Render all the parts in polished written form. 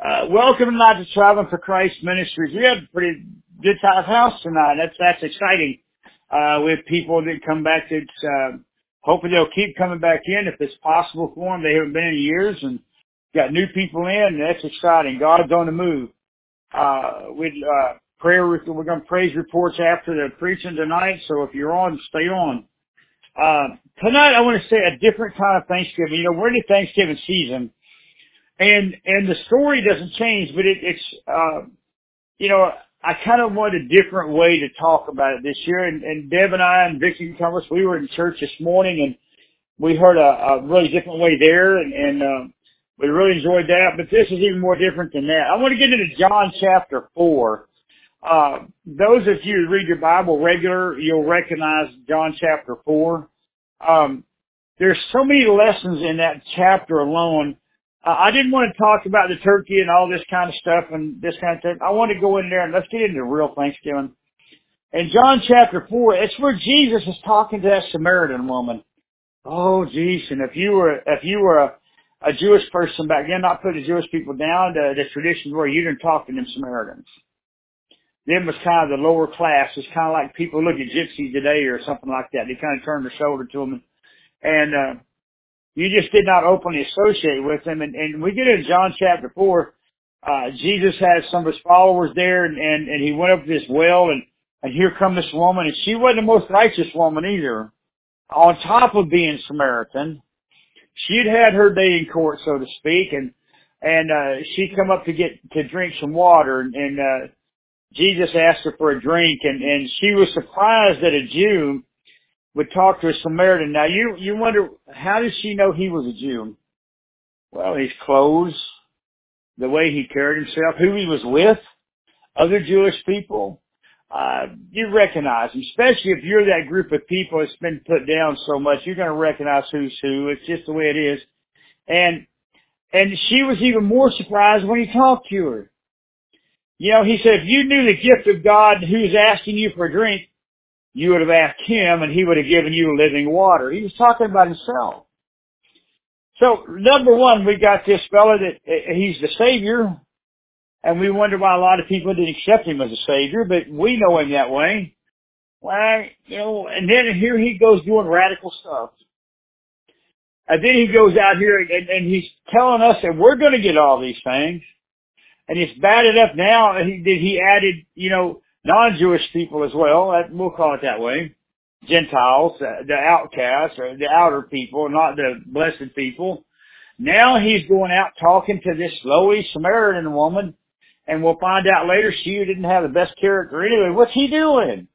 Welcome tonight to Traveling for Christ Ministries. We had a pretty good time house tonight. That's exciting. We have people that come back that's, hoping they'll keep coming back in if it's possible for them. They haven't been in years and got new people in. That's exciting. God's on the move. We're going to praise reports after the preaching tonight. So if you're on, stay on. Tonight I want to say a different kind of Thanksgiving. You know, we're in the Thanksgiving season. And the story doesn't change, but I kind of want a different way to talk about it this year. And Deb and I and Vicki Thomas, we were in church this morning and we heard a really different way there and we really enjoyed that. But this is even more different than that. I want to get into John chapter 4. Those of you who read your Bible regular, you'll recognize John chapter 4. There's so many lessons in that chapter alone. I didn't want to talk about the turkey and all this kind of stuff and this kind of thing. I want to go in there and let's get into real Thanksgiving. In John chapter 4, it's where Jesus is talking to that Samaritan woman. Oh, geez. And if you were a Jewish person back then, not putting the Jewish people down, the traditions were you didn't talk to them Samaritans. Them was kind of the lower class. It's kind of like people look at gypsies today or something like that. They kind of turn their shoulder to them and you just did not openly associate with them. And we get into John chapter 4. Jesus has some of his followers there and he went up to this well and here come this woman and she wasn't the most righteous woman either. On top of being Samaritan, she had her day in court, so to speak, and she come up to drink some water and Jesus asked her for a drink and she was surprised that a Jew would talk to a Samaritan. Now you wonder, how did she know he was a Jew? Well, his clothes, the way he carried himself, who he was with, other Jewish people. You recognize him, especially if you're that group of people that's been put down so much, you're going to recognize who's who. It's just the way it is. And she was even more surprised when he talked to her. You know, he said, if you knew the gift of God who's asking you for a drink, you would have asked him and he would have given you living water. He was talking about himself. So, number one, we got this fella that he's the Savior, and we wonder why a lot of people didn't accept him as a Savior, but we know him that way. Well, you know, and then here he goes doing radical stuff. And then he goes out here and he's telling us that we're going to get all these things. And it's bad enough now that he added, you know, non-Jewish people as well. We'll call it that way. Gentiles, the outcasts, or the outer people, not the blessed people. Now he's going out talking to this lowly Samaritan woman, and we'll find out later she didn't have the best character anyway. What's he doing?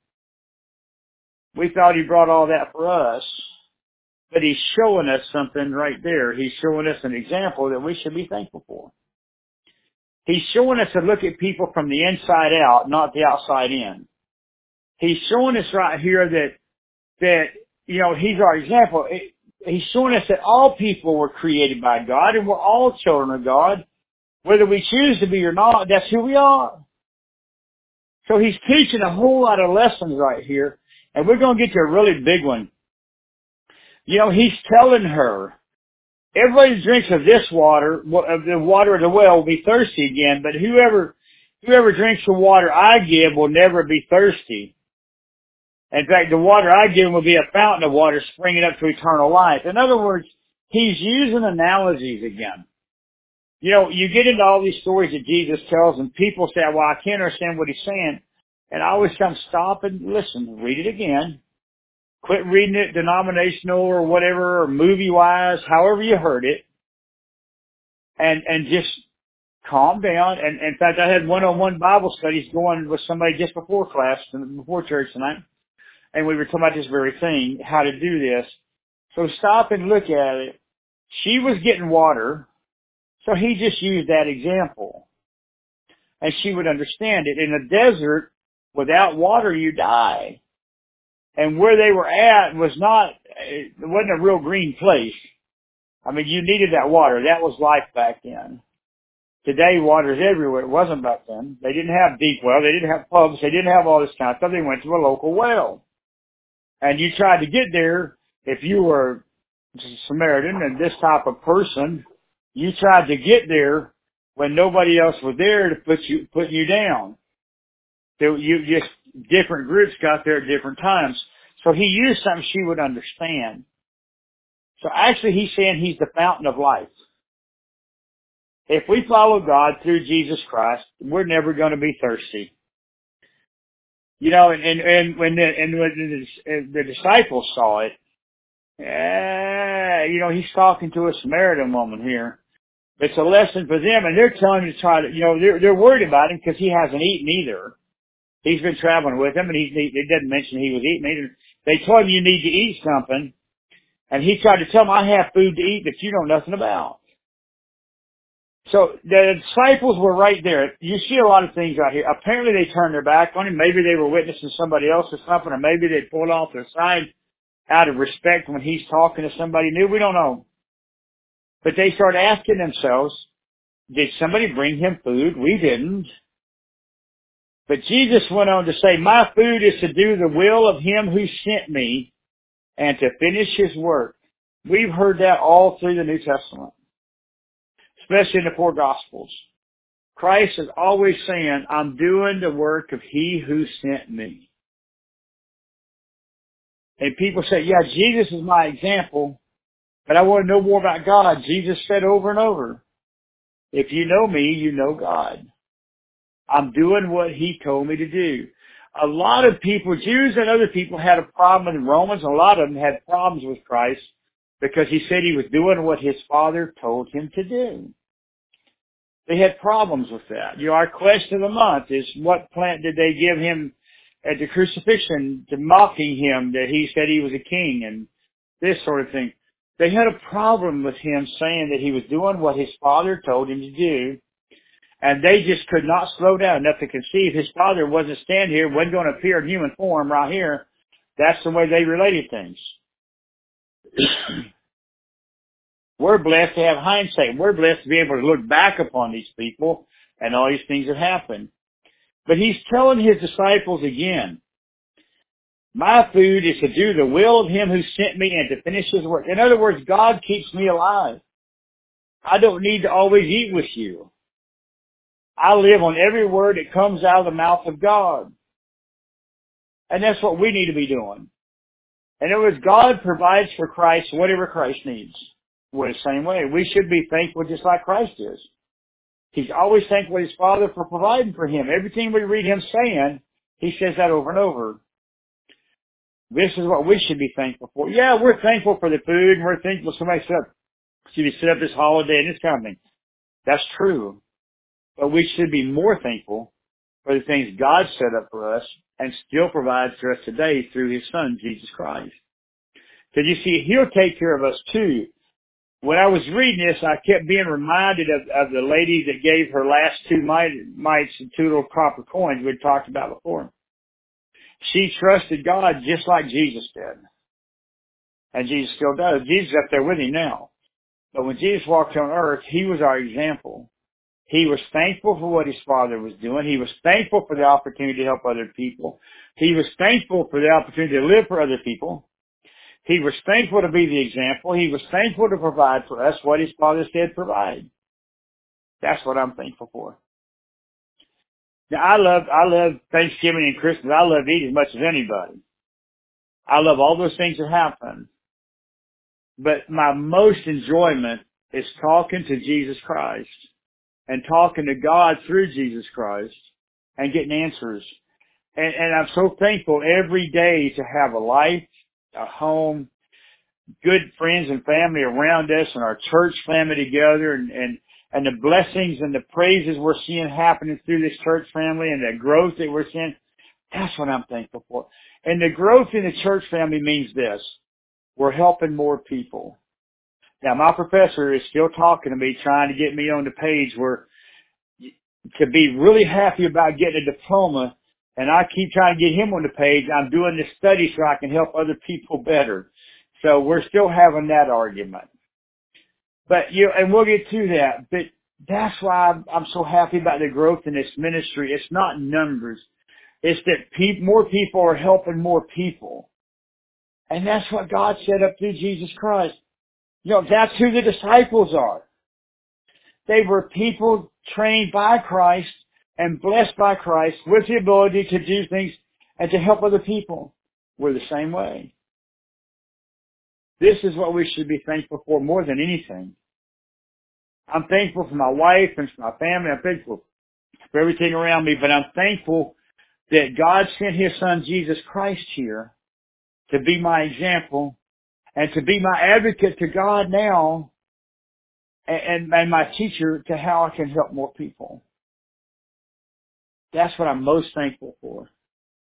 We thought he brought all that for us, but he's showing us something right there. He's showing us an example that we should be thankful for. He's showing us to look at people from the inside out, not the outside in. He's showing us right here that, you know, he's our example. He's showing us that all people were created by God and we're all children of God. Whether we choose to be or not, that's who we are. So he's teaching a whole lot of lessons right here. And we're going to get to a really big one. You know, he's telling her, everybody who drinks of this water, of the water of the well, will be thirsty again. But whoever drinks the water I give will never be thirsty. In fact, the water I give will be a fountain of water springing up to eternal life. In other words, he's using analogies again. You know, you get into all these stories that Jesus tells and people say, well, I can't understand what he's saying. And I always come stop and listen, read it again. Quit reading it denominational or whatever, or movie-wise, however you heard it. And just calm down. And in fact, I had one-on-one Bible studies going with somebody just before class, before church tonight. And we were talking about this very thing, how to do this. So stop and look at it. She was getting water, so he just used that example. And she would understand it. In a desert, without water, you die. And where they were at it wasn't a real green place. I mean, you needed that water. That was life back then. Today, water's everywhere. It wasn't back then. They didn't have deep well. They didn't have pumps. They didn't have all this kind of stuff. They went to a local well. And you tried to get there, if you were Samaritan and this type of person, you tried to get there when nobody else was there to put you down. You just, different groups got there at different times. So he used something she would understand. So actually he's saying he's the fountain of life. If we follow God through Jesus Christ, we're never going to be thirsty. You know, and when the disciples saw it, you know, he's talking to a Samaritan woman here. It's a lesson for them, and they're telling him to try to, you know, they're worried about him because he hasn't eaten either. He's been traveling with them, and he didn't mention he was eating either. They told him you need to eat something, and he tried to tell them, I have food to eat that you know nothing about. So the disciples were right there. You see a lot of things out here. Apparently they turned their back on him. Maybe they were witnessing somebody else or something, or maybe they pulled off their side out of respect when he's talking to somebody new. We don't know. But they started asking themselves, did somebody bring him food? We didn't. But Jesus went on to say, my food is to do the will of him who sent me and to finish his work. We've heard that all through the New Testament, especially in the four Gospels. Christ is always saying, I'm doing the work of he who sent me. And people say, yeah, Jesus is my example, but I want to know more about God. Jesus said over and over, if you know me, you know God. I'm doing what he told me to do. A lot of people, Jews and other people, had a problem with Romans. A lot of them had problems with Christ because he said he was doing what his Father told him to do. They had problems with that. You know, our question of the month is, what plant did they give him at the crucifixion to mocking him that he said he was a king and this sort of thing? They had a problem with him saying that he was doing what his Father told him to do, and they just could not slow down enough to conceive his Father wasn't standing here, wasn't going to appear in human form right here. That's the way they related things. We're blessed to have hindsight. We're blessed to be able to look back upon these people and all these things that happened. But he's telling his disciples again, my food is to do the will of him who sent me and to finish his work. In other words, God keeps me alive. I don't need to always eat with you. I live on every word that comes out of the mouth of God. And that's what we need to be doing. In other words, God provides for Christ whatever Christ needs. We're the same way. We should be thankful just like Christ is. He's always thankful to his Father for providing for him. Everything we read him saying, he says that over and over. This is what we should be thankful for. Yeah, we're thankful for the food, and we're thankful somebody set up this holiday and this kind of thing. That's true. But we should be more thankful for the things God set up for us and still provides for us today through his Son, Jesus Christ. Because you see, he'll take care of us too. When I was reading this, I kept being reminded of the lady that gave her last two mites and two little copper coins we'd talked about before. She trusted God just like Jesus did. And Jesus still does. Jesus is up there with him now. But when Jesus walked on earth, he was our example. He was thankful for what his Father was doing. He was thankful for the opportunity to help other people. He was thankful for the opportunity to live for other people. He was thankful to be the example. He was thankful to provide for us what his Father said provide. That's what I'm thankful for. Now, I love Thanksgiving and Christmas. I love eating as much as anybody. I love all those things that happen. But my most enjoyment is talking to Jesus Christ and talking to God through Jesus Christ and getting answers. And I'm so thankful every day to have a life, a home, good friends and family around us, and our church family together, and the blessings and the praises we're seeing happening through this church family and the growth that we're seeing. That's what I'm thankful for. And the growth in the church family means this. We're helping more people. Now, my professor is still talking to me, trying to get me on the page where to be really happy about getting a diploma, and I keep trying to get him on the page. I'm doing this study so I can help other people better. So we're still having that argument. But, and we'll get to that. But that's why I'm so happy about the growth in this ministry. It's not numbers. It's that more people are helping more people. And that's what God set up through Jesus Christ. That's who the disciples are. They were people trained by Christ and blessed by Christ with the ability to do things and to help other people. We're the same way. This is what we should be thankful for more than anything. I'm thankful for my wife and for my family. I'm thankful for everything around me, but I'm thankful that God sent His Son Jesus Christ here to be my example and to be my advocate to God now and my teacher to how I can help more people. That's what I'm most thankful for.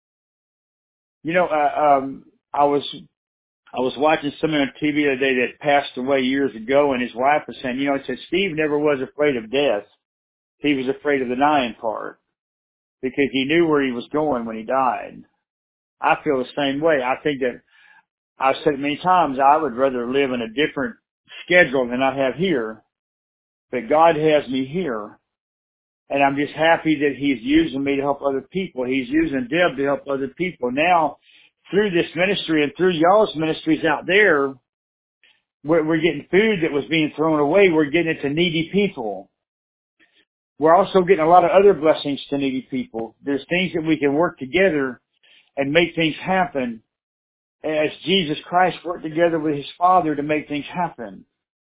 You know, I was watching someone on TV the other day that passed away years ago, and his wife was saying, you know, it said Steve never was afraid of death. He was afraid of the dying part because he knew where he was going when he died. I feel the same way. I think that I've said it many times, I would rather live in a different schedule than I have here, but God has me here. And I'm just happy that He's using me to help other people. He's using Deb to help other people. Now, through this ministry and through y'all's ministries out there, we're getting food that was being thrown away. We're getting it to needy people. We're also getting a lot of other blessings to needy people. There's things that we can work together and make things happen as Jesus Christ worked together with His Father to make things happen.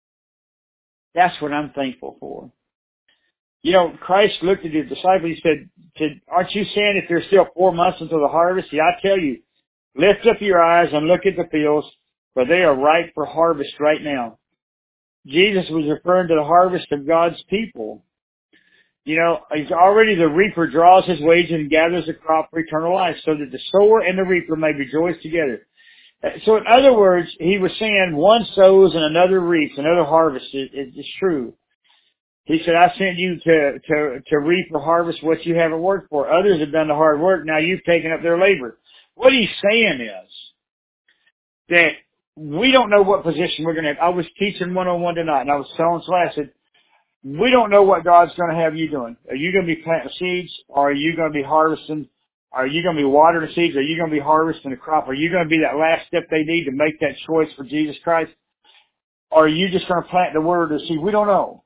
That's what I'm thankful for. You know, Christ looked at His disciples, He said, aren't you saying that there's still 4 months until the harvest? See, I tell you, lift up your eyes and look at the fields, for they are ripe for harvest right now. Jesus was referring to the harvest of God's people. You know, He's already the reaper draws his wages and gathers a crop for eternal life, so that the sower and the reaper may rejoice together. So in other words, He was saying one sows and another reaps, another harvests. It's true. He said, I sent you to reap or harvest what you haven't worked for. Others have done the hard work. Now you've taken up their labor. What He's saying is that we don't know what position we're going to have. I was teaching one-on-one tonight, and I was telling somebody, I said, we don't know what God's going to have you doing. Are you going to be planting seeds, or are you going to be harvesting? Are you going to be watering the seeds? Are you going to be harvesting the crop? Are you going to be that last step they need to make that choice for Jesus Christ? Or are you just going to plant the word or seed? We don't know.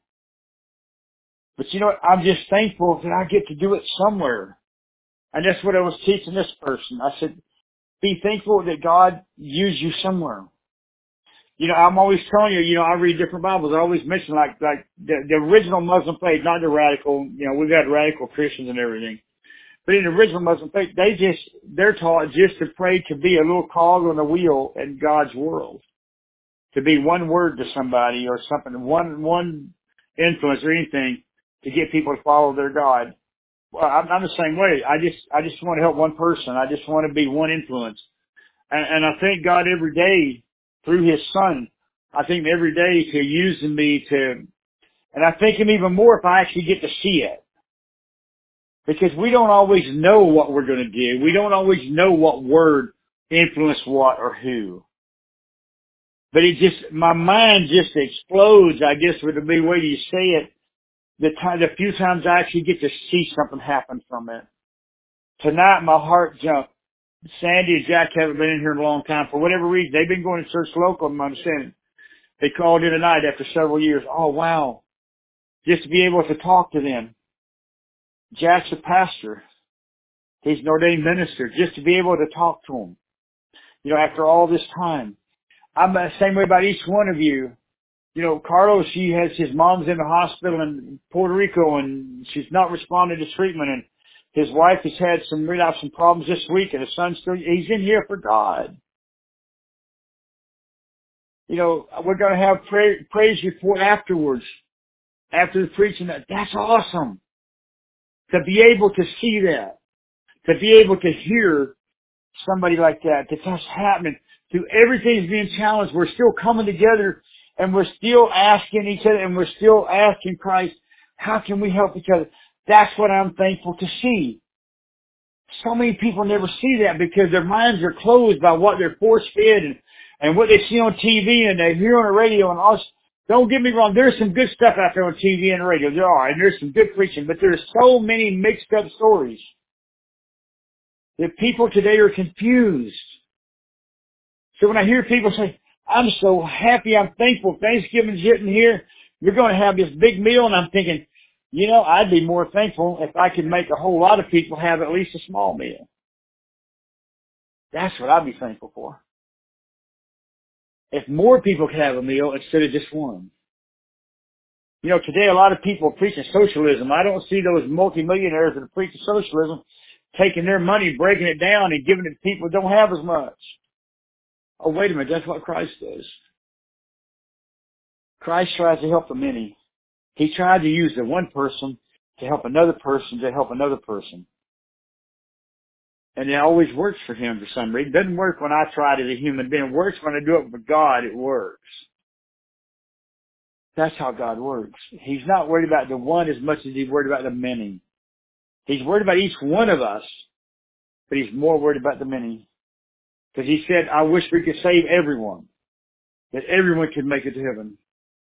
But you know what? I'm just thankful that I get to do it somewhere. And that's what I was teaching this person. I said, be thankful that God used you somewhere. You know, I'm always telling you, you know, I read different Bibles. I always mention like the original Muslim faith, not the radical, you know, we've got radical Christians and everything. But in the original Muslim faith, they're taught just to pray to be a little cog on the wheel in God's world. To be one word to somebody or something, one influence or anything to get people to follow their God. Well, I'm the same way. I just want to help one person. I just want to be one influence. And I thank God every day through His Son. I think every day to using me and I thank Him even more if I actually get to see it. Because we don't always know what we're going to do. We don't always know what word influenced what or who. But my mind just explodes, I guess would be the way you say it, the few times I actually get to see something happen from it. Tonight my heart jumped. Sandy and Jack haven't been in here in a long time. For whatever reason, they've been going to church local, I'm understanding. They called in tonight after several years. Oh, wow. Just to be able to talk to them. Jack's a pastor. He's an ordained minister. Just to be able to talk to him. You know, after all this time. I'm the same way about each one of you. You know, Carlos, his mom's in the hospital in Puerto Rico and she's not responding to treatment, and his wife has had some problems this week, and his son's he's in here for God. You know, we're going to have praise report afterwards, after the preaching. That's awesome. To be able to see that, to be able to hear somebody like that, that's happening. Through everything's being challenged, we're still coming together, and we're still asking each other, and we're still asking Christ, how can we help each other? That's what I'm thankful to see. So many people never see that because their minds are closed by what they're force-fed and what they see on TV and they hear on the radio and all. Don't get me wrong, there's some good stuff out there on TV and the radio. There are, and there's some good preaching, but there's so many mixed up stories that people today are confused. So when I hear people say, I'm so happy, I'm thankful, Thanksgiving's getting here, You're going to have this big meal. And I'm thinking, you know, I'd be more thankful if I could make a whole lot of people have at least a small meal. That's what I'd be thankful for. If more people could have a meal instead of just one. You know, today a lot of people are preaching socialism. I don't see those multimillionaires that are preaching socialism taking their money, breaking it down, and giving it to people who don't have as much. Oh, wait a minute. That's what Christ does. Christ tries to help the many. He tried to use the one person to help another person to help another person. And it always works for him for some reason. It doesn't work when I try it as a human being. It works when I do it for God. It works. That's how God works. He's not worried about the one as much as he's worried about the many. He's worried about each one of us, but he's more worried about the many. Because he said, I wish we could save everyone, that everyone could make it to heaven.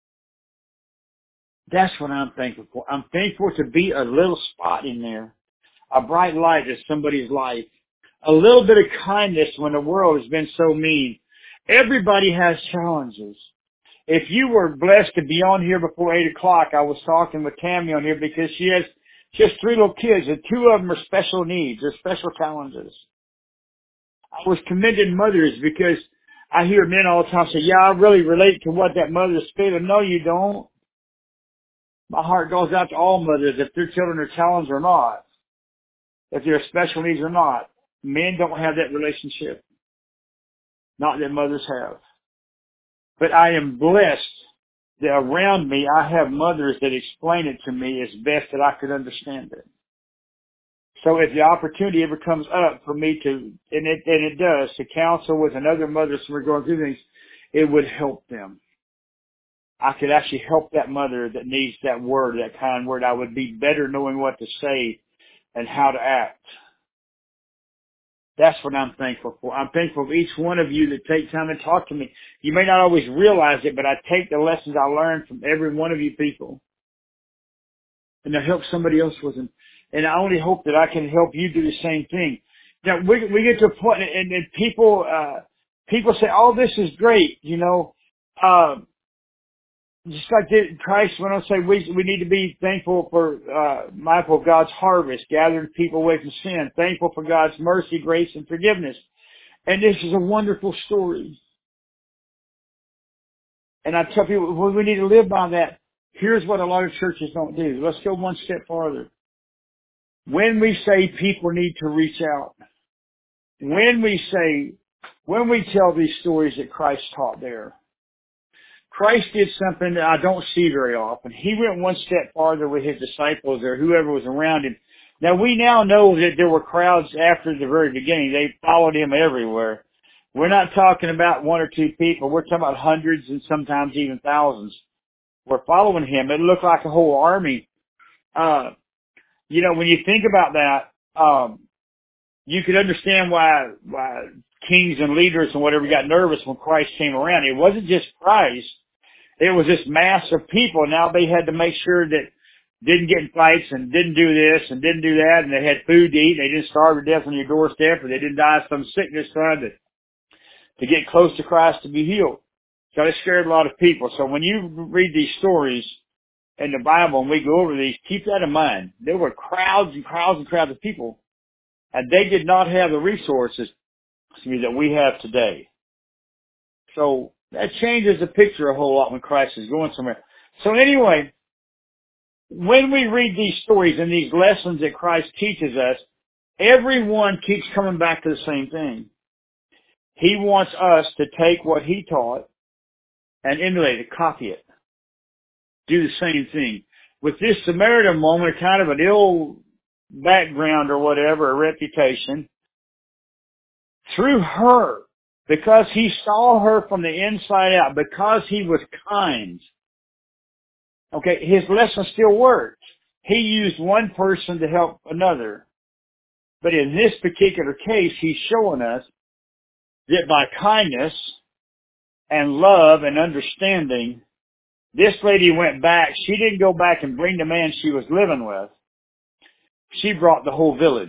That's what I'm thankful for. I'm thankful to be a little spot in there, a bright light in somebody's life, a little bit of kindness when the world has been so mean. Everybody has challenges. If you were blessed to be on here before 8 o'clock, I was talking with Tammy on here because she has 3 little kids, and 2 of them are special needs. They're special challenges. I was commending mothers because I hear men all the time say, yeah, I really relate to what that mother's feeling. No, you don't. My heart goes out to all mothers, if their children are challenged or not, if they're special needs or not. Men don't have that relationship. Not that mothers have. But I am blessed that around me I have mothers that explain it to me as best that I could understand it. So if the opportunity ever comes up for me to, and it does, to counsel with another mother so we're going through things, it would help them. I could actually help that mother that needs that word, that kind word. I would be better knowing what to say and how to act. That's what I'm thankful for. I'm thankful for each one of you that take time to talk to me. You may not always realize it, but I take the lessons I learned from every one of you people and to help somebody else with them. And I only hope that I can help you do the same thing. Now, we get to a point, and people say, oh, this is great, you know, just like Christ went on to say, we need to be thankful for, mindful of God's harvest, gathering people away from sin, thankful for God's mercy, grace, and forgiveness. And this is a wonderful story. And I tell people, well, we need to live by that. Here's what a lot of churches don't do. Let's go one step farther. When we say people need to reach out, when we tell these stories that Christ taught there, Christ did something that I don't see very often. He went one step farther with his disciples or whoever was around him. Now we now know that there were crowds after the very beginning. They followed him everywhere. We're not talking about 1 or 2 people. We're talking about hundreds and sometimes even thousands were following him. It looked like a whole army. You know, when you think about that, you could understand why kings and leaders and whatever got nervous when Christ came around. It wasn't just Christ. It was this mass of people. Now they had to make sure that didn't get in fights and didn't do this and didn't do that, and they had food to eat. They didn't starve to death on your doorstep, or they didn't die of some sickness trying to get close to Christ to be healed. So it scared a lot of people. So when you read these stories in the Bible and we go over these, keep that in mind. There were crowds and crowds and crowds of people, and they did not have the resources that we have today. So that changes the picture a whole lot when Christ is going somewhere. So anyway, when we read these stories and these lessons that Christ teaches us, everyone keeps coming back to the same thing. He wants us to take what he taught and emulate it, copy it, do the same thing. With this Samaritan woman, kind of an ill background or whatever, a reputation, through her, because he saw her from the inside out, because he was kind. Okay, his lesson still worked. He used one person to help another. But in this particular case, he's showing us that by kindness and love and understanding, this lady went back. She didn't go back and bring the man she was living with. She brought the whole village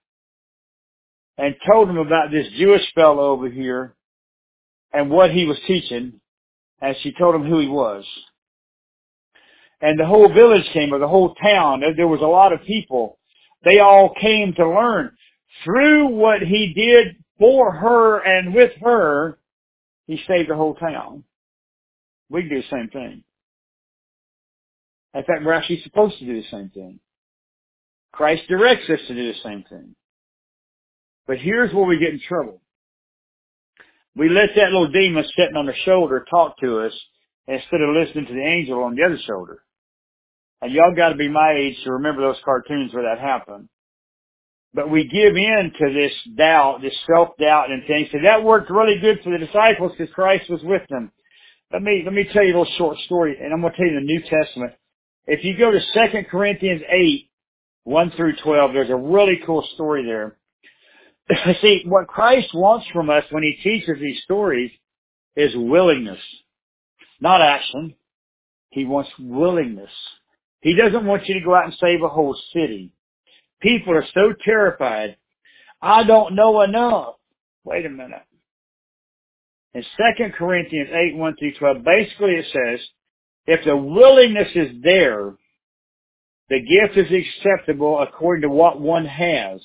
and told him about this Jewish fellow over here and what he was teaching, and she told him who he was. And the whole village came, or the whole town. There was a lot of people. They all came to learn. Through what he did for her and with her, he saved the whole town. We can do the same thing. In fact, we're actually supposed to do the same thing. Christ directs us to do the same thing. But here's where we get in trouble. We let that little demon sitting on the shoulder talk to us instead of listening to the angel on the other shoulder. And y'all got to be my age to remember those cartoons where that happened. But we give in to this doubt, this self-doubt and things. So that worked really good for the disciples because Christ was with them. Let me tell you a little short story, and I'm going to tell you the New Testament. If you go to 2 Corinthians 8, 1 through 12, there's a really cool story there. See, what Christ wants from us when he teaches these stories is willingness, not action. He wants willingness. He doesn't want you to go out and save a whole city. People are so terrified. I don't know enough. Wait a minute. In 2 Corinthians 8, 1 through 12, basically it says, if the willingness is there, the gift is acceptable according to what one has,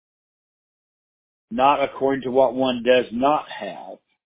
not according to what one does not have.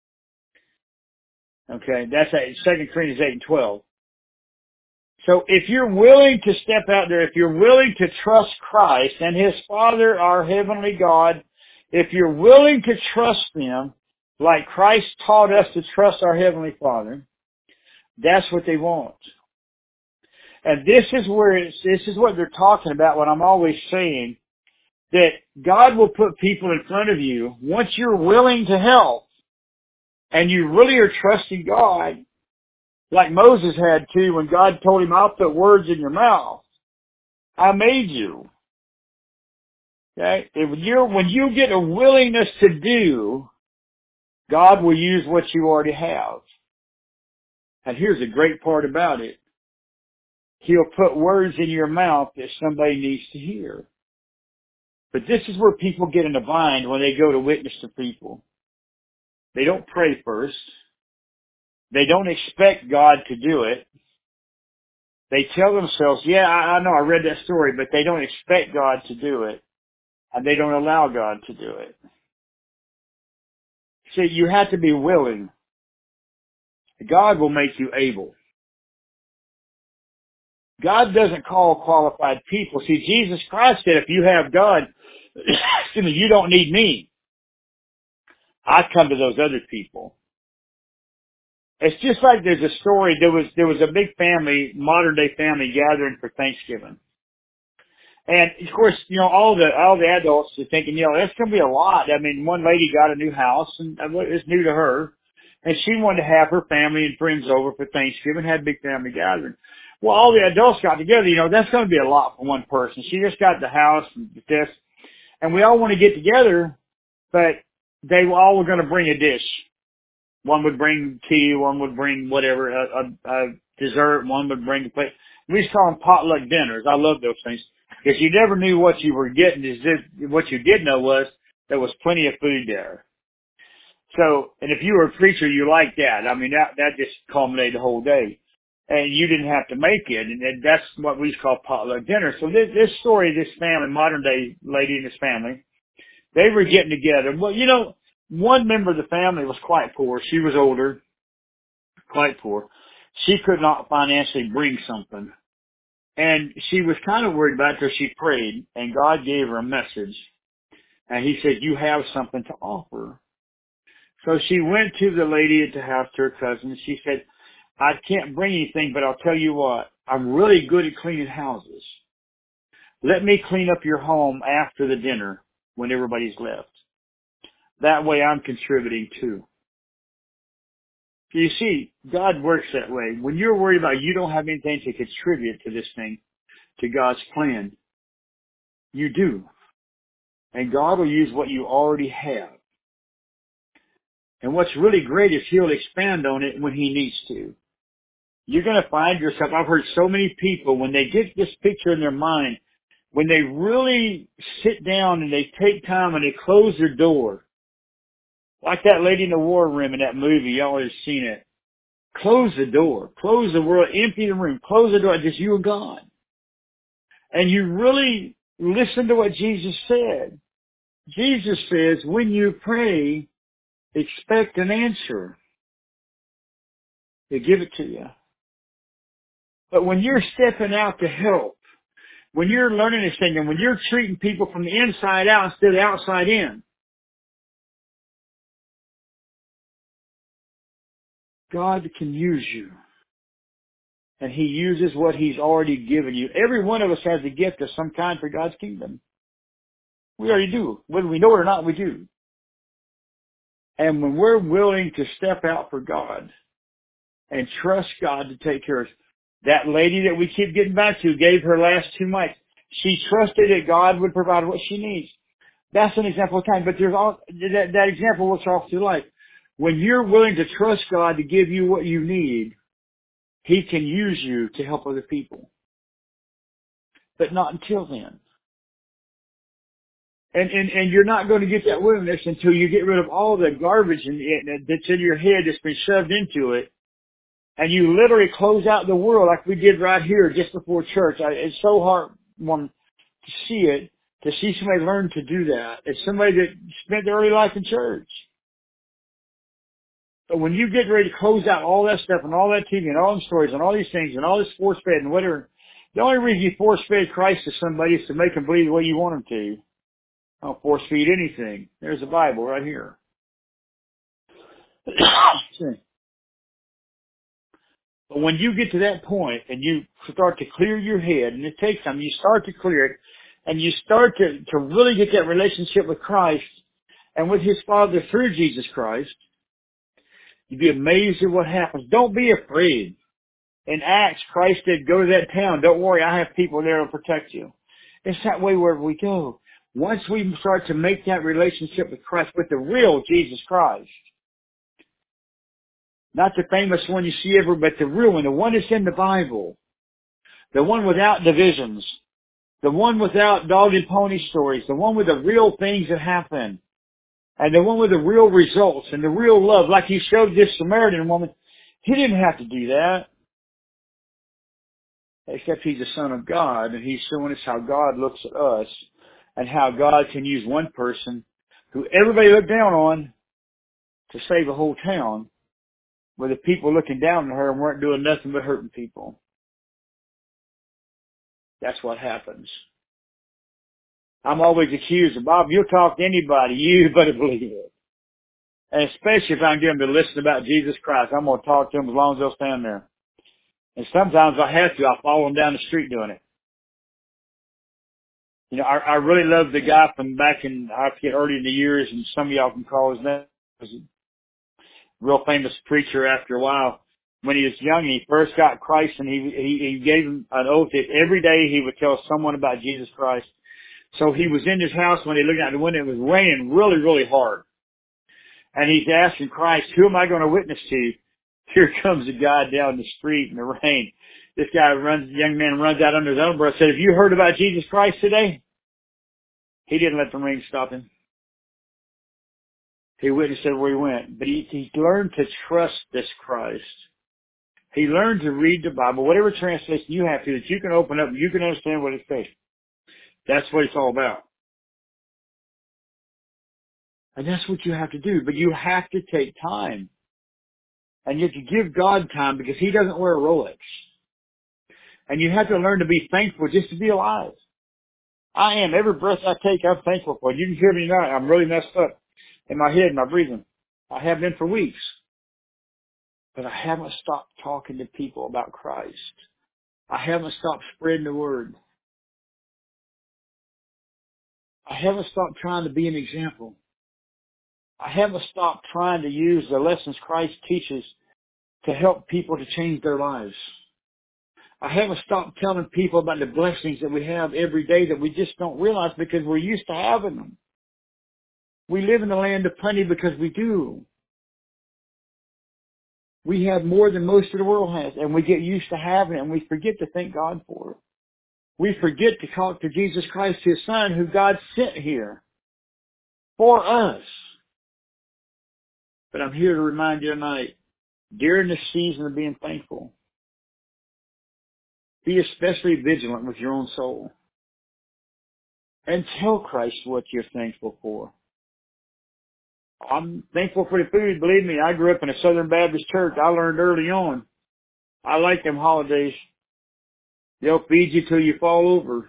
Okay, that's 2 Corinthians 8 and 12. So if you're willing to step out there, if you're willing to trust Christ and His Father, our Heavenly God, if you're willing to trust Him, like Christ taught us to trust our Heavenly Father, that's what they want. And this is what they're talking about when I'm always saying that God will put people in front of you once you're willing to help and you really are trusting God, like Moses had to when God told him, I'll put words in your mouth. I made you. Okay? When you get a willingness to do, God will use what you already have. And here's the great part about it. He'll put words in your mouth that somebody needs to hear. But this is where people get in a bind when they go to witness to people. They don't pray first. They don't expect God to do it. They tell themselves, yeah, I know I read that story, but they don't expect God to do it. And they don't allow God to do it. See, you have to be willing. God will make you able. God doesn't call qualified people. See, Jesus Christ said, if you have God, excuse me, you don't need me. I come to those other people. It's just like there's a story. There was a big family, modern day family gathering for Thanksgiving. And of course, all the adults are thinking, that's going to be a lot. I mean, one lady got a new house and it's new to her. And she wanted to have her family and friends over for Thanksgiving, had a big family gathering. Well, all the adults got together, that's going to be a lot for one person. She just got the house and this, and we all want to get together, but they all were going to bring a dish. One would bring tea, one would bring whatever, a dessert, one would bring a plate. We used to call them potluck dinners. I love those things because you never knew what you were getting. What you did know was there was plenty of food there. So, and if you were a preacher, you liked that. I mean, that just culminated the whole day. And you didn't have to make it. And that's what we call potluck dinner. So this story, this family, modern day lady and this family, they were getting together. Well, one member of the family was quite poor. She was older, quite poor. She could not financially bring something. And she was kind of worried about it till she prayed. And God gave her a message. And He said, you have something to offer. So she went to the lady at the house, to her cousin. She said, I can't bring anything, but I'll tell you what, I'm really good at cleaning houses. Let me clean up your home after the dinner when everybody's left. That way I'm contributing too. So you see, God works that way. When you're worried about you don't have anything to contribute to this thing, to God's plan, you do. And God will use what you already have. And what's really great is He'll expand on it when He needs to. You're going to find yourself, I've heard so many people, when they get this picture in their mind, when they really sit down and they take time and they close their door, like that lady in the war room in that movie, y'all have seen it. Close the door. Close the world. Empty the room. Close the door. Just you and God. And you really listen to what Jesus said. Jesus says, when you pray, expect an answer. He'll give it to you. But when you're stepping out to help, when you're learning this thing, and when you're treating people from the inside out instead of the outside in, God can use you. And He uses what He's already given you. Every one of us has a gift of some kind for God's kingdom. We already do. Whether we know it or not, we do. And when we're willing to step out for God and trust God to take care of us, that lady that we keep getting back to gave her last 2 months. She trusted that God would provide what she needs. That's an example of time, but there's all that example works all through life. When you're willing to trust God to give you what you need, He can use you to help other people. But not until then. And you're not going to get that willingness until you get rid of all the garbage that's in your head that's been shoved into it. And you literally close out the world like we did right here just before church. It's so hard to see it, to see somebody learn to do that. It's somebody that spent their early life in church. But when you get ready to close out all that stuff and all that TV and all them stories and all these things and all this force fed and whatever, the only reason you force fed Christ to somebody is to make them believe the way you want them to. Don't force feed anything. There's the Bible right here. But when you get to that point and you start to clear your head, and it takes time, you start to clear it, and you start to really get that relationship with Christ and with His Father through Jesus Christ, you'd be amazed at what happens. Don't be afraid. In Acts, Christ said, go to that town. Don't worry, I have people there to protect you. It's that way wherever we go. Once we start to make that relationship with Christ, with the real Jesus Christ, not the famous one you see everywhere, but the real one, the one that's in the Bible, the one without divisions, the one without dog and pony stories, the one with the real things that happen, and the one with the real results and the real love, like He showed this Samaritan woman. He didn't have to do that, except He's the Son of God, and He's showing us how God looks at us and how God can use one person who everybody looked down on to save a whole town, with the people looking down on her and weren't doing nothing but hurting people. That's what happens. I'm always accused of, Bob, you'll talk to anybody. You better believe it. And especially if I can get them to listen about Jesus Christ, I'm going to talk to them as long as they'll stand there. And sometimes I have to. I'll follow them down the street doing it. You know, I really love the guy from back in, I forget, early in the years, and some of y'all can call his name. He was a real famous preacher after a while. When he was young, he first got Christ, and he gave him an oath that every day he would tell someone about Jesus Christ. So he was in his house when he looked out the window. It was raining really, really hard. And he's asking Christ, who am I going to witness to? Here comes a guy down the street in the rain. This guy young man runs out under his umbrella and said, have you heard about Jesus Christ today? He didn't let the rain stop him. He witnessed everywhere he went. But he learned to trust this Christ. He learned to read the Bible, whatever translation you have to, that you can open up and you can understand what it says. That's what it's all about. And that's what you have to do. But you have to take time. And you have to give God time, because He doesn't wear a Rolex. And you have to learn to be thankful just to be alive. I am. Every breath I take, I'm thankful for. You can hear me now. I'm really messed up in my head, my breathing. I have been for weeks. But I haven't stopped talking to people about Christ. I haven't stopped spreading the word. I haven't stopped trying to be an example. I haven't stopped trying to use the lessons Christ teaches to help people to change their lives. I haven't stopped telling people about the blessings that we have every day that we just don't realize because we're used to having them. We live in the land of plenty because we do. We have more than most of the world has, and we get used to having it, and we forget to thank God for it. We forget to talk to Jesus Christ, His Son, who God sent here for us. But I'm here to remind you tonight, during the season of being thankful. Be especially vigilant with your own soul. And tell Christ what you're thankful for. I'm thankful for the food. Believe me, I grew up in a Southern Baptist church. I learned early on. I like them holidays. They'll feed you till you fall over.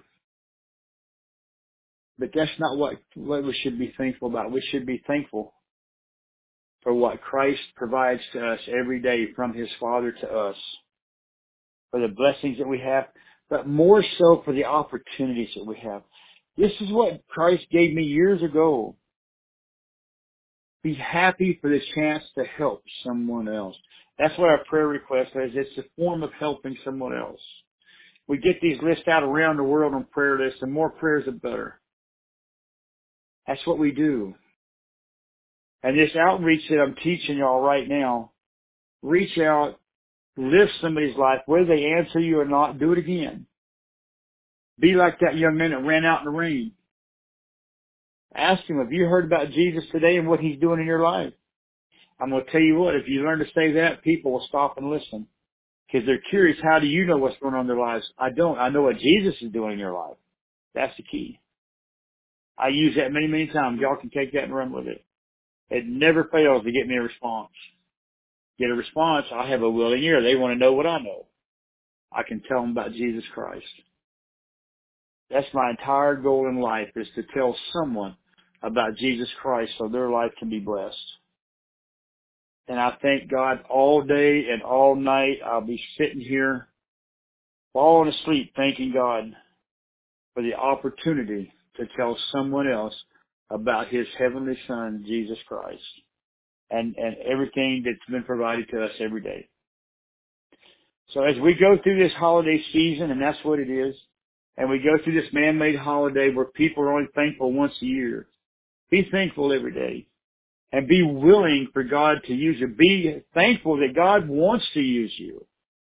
But that's not what we should be thankful about. We should be thankful for what Christ provides to us every day from His Father to us, for the blessings that we have, but more so for the opportunities that we have. This is what Christ gave me years ago. Be happy for the chance to help someone else. That's what our prayer request is. It's a form of helping someone else. We get these lists out around the world on prayer lists, and more prayers the better. That's what we do. And this outreach that I'm teaching y'all right now, reach out, live somebody's life, whether they answer you or not, do it again. Be like that young man that ran out in the rain. Ask him, have you heard about Jesus today and what He's doing in your life? I'm going to tell you what, if you learn to say that, people will stop and listen. Because they're curious, how do you know what's going on in their lives? I don't. I know what Jesus is doing in your life. That's the key. I use that many, many times. Y'all can take that and run with it. It never fails to get me a response. Get a response, I have a willing ear. They want to know what I know. I can tell them about Jesus Christ. That's my entire goal in life, is to tell someone about Jesus Christ so their life can be blessed. And I thank God all day and all night. I'll be sitting here falling asleep thanking God for the opportunity to tell someone else about His heavenly Son, Jesus Christ, and everything that's been provided to us every day. So as we go through this holiday season, and that's what it is, and we go through this man-made holiday where people are only thankful once a year, be thankful every day. And be willing for God to use you. Be thankful that God wants to use you.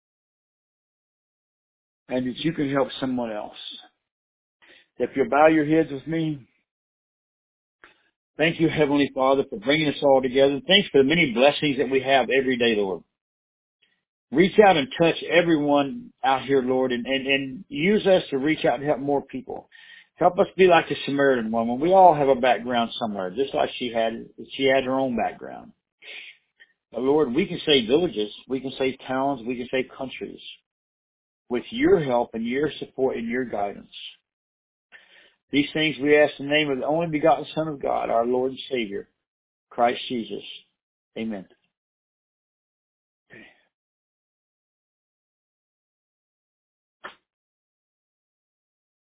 And that you can help someone else. If you'll bow your heads with me. Thank you, Heavenly Father, for bringing us all together. Thanks for the many blessings that we have every day, Lord. Reach out and touch everyone out here, Lord, and use us to reach out and help more people. Help us be like the Samaritan woman. We all have a background somewhere, just like she had her own background. But Lord, we can save villages, we can save towns, we can save countries with your help and your support and your guidance. These things we ask in the name of the only begotten Son of God, our Lord and Savior, Christ Jesus. Amen.